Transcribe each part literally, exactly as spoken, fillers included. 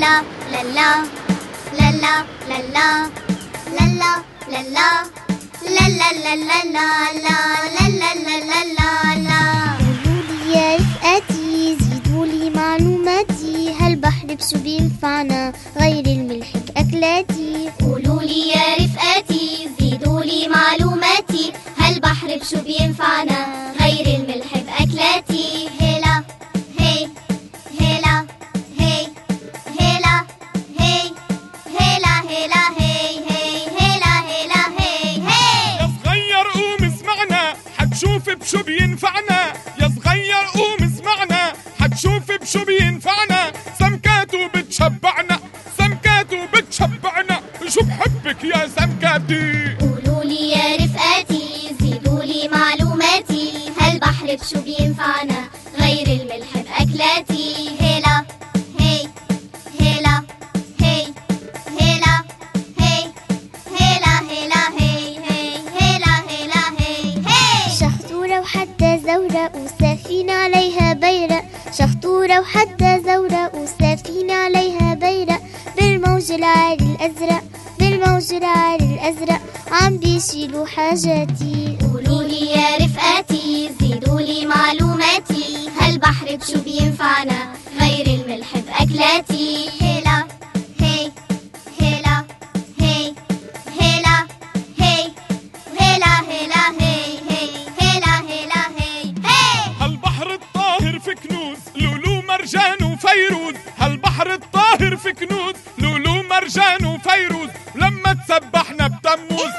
هلا لالا لالا لالا لالا لالا لالا لالا لالا لالا لالا. قولولي يا رفقاتي زيدولي معلوماتي، هالبحر بشو بينفعنا غير الملح بأكلاتي. قولولي يا رفقاتي زيدولي معلوماتي، هالبحر بشو بينفعنا غير الملح بأكلاتي. هلا هي هلا هي هلا هي هلا هلا هي هي هلا هلا هي هي. يا صغير قوم اسمعنا حتشوف بشو بينفعنا، يا صغير قوم اسمعنا حتشوف بشو بينفعنا. سمكاته بتشبعنا سمكاته بتشبعنا، شو بحبك يا سمكاتي. قولولي يا رفقاتي زيدولي معلوماتي، هالبحر بشو بينفعنا غير الملح بأكلاتي. هلا هي هلا هي هلا هي هلا هلا هي هي هلا هلا هي هي. شخطورة وحدة زورق وسفينة عليها بيرق، شخطورة وحدة زورق وسفينة عليها بيرق، بالموج العالي الأزرق بالموج العالي الأزرق عم بيشيلوا حاجاتي. قولولي يا رفقاتي زيدولي معلوماتي، هالبحر بشو بينفعنا غير الملح بأكلاتي. هلا هي هلا هي هلا هي هلا هلا هي هي هلا هلا هي هي. هالبحر الطاهر في كنوز لولو مرجان وفيروز، هالبحر الطاهر في كنوز لولو مرجان وفيروز، لما تسبحنا بتموز.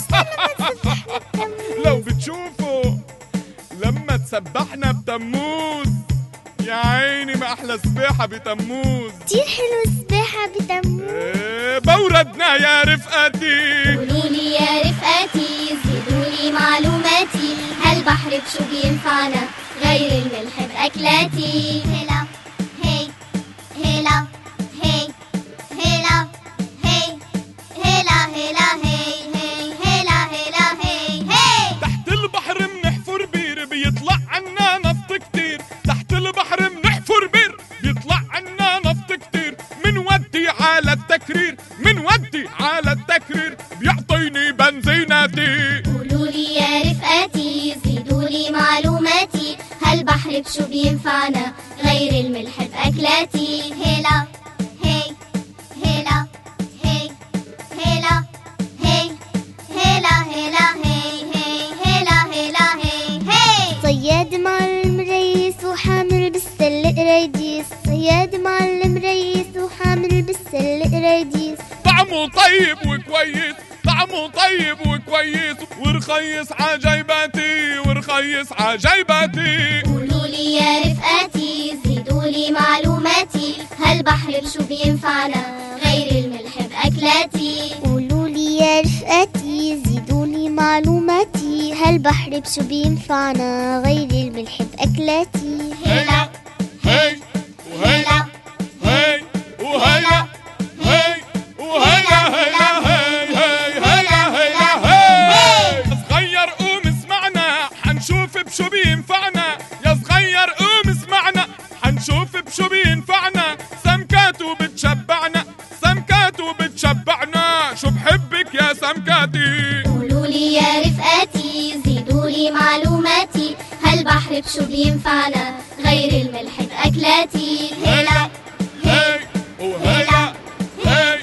لو بتشوفوا لما تسبحنا بتموز، يا عيني ما احلى سباحة بتموز. كتير حلو السباحة بتموز. إيه بوردنا يا رفقاتي. قولولي يا رفقاتي زيدولي معلوماتي، هالبحر بشو بينفعنا غير الملح بأكلاتي. هلا هي هلا هي هلا هي هلا هلا هي هي هلا هلا هي هي. تحت البحر منحفر بير بيطلع عنا نفط كتير، تحت البحر منحفر بير بيطلع عنا نفط كتير، منودي على التكرير منودي على التكرير بيعطيني بنزيناتي. قولولي يا رفقاتي زيدولي معلوماتي، هالبحر بشو بينفعنا غير الملح بأكلاتي. هلا هي هلا هي هلا هي هلا هلا هي هي هلا هلا هي هي. صياد معلم ريس وحامل بالسلة قريديس، صياد معلم ريس وحامل بالسلة قريديس، طعمه طيب وكويس طعمه طيب وكويس، ورخيص عجيباتي ورخيص عجيباتي. قولولي يا رفقاتي زيدولي معلوماتي، هالبحر بشو بينفعنا غير الملح بأكلاتي. قولولي يا رفقاتي زيدولي معلوماتي، هالبحر بشو بينفعنا غير الملح بأكلاتي. هلا هي وهلا هي وهلا هي وهلا هلا هي هي هلا هلا هي. يا صغير قوم اسمعنا حنشوف بشو بينفعنا، يا صغير قوم اسمعنا حنشوف بشو بينفعنا. سمكاته بتشبعنا سمكاته بتشبعنا، شو بحبك يا سمكاتي. قولولي يا رفقاتي زيدولي معلوماتي، هالبحر بشو بينفعنا غير الملح بأكلاتي. هلا هي وهلا هي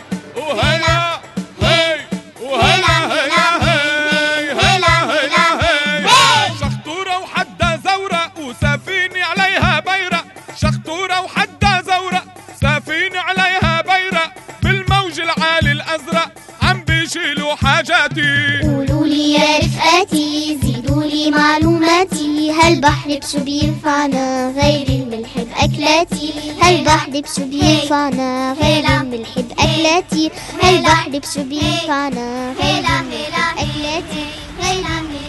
وهلا هي وهلا هلا هي هلا هلا هي. شخطورة وحدة زورق وسفينة عليها بيرق، شخطورة وحدة زورق سفينة عليها بيرق، بالموج العالي الأزرق عم بيشيلوا حاجاتي. قولولي يا رفقاتي زيدولي معلوماتي، هالبحر بشو بينفعنا غير الملح بأكلاتي. هالبحر بشو بينفعنا غير الملح بأكلاتي. هالبحر بشو بينفعنا غير الملح بأكلاتي.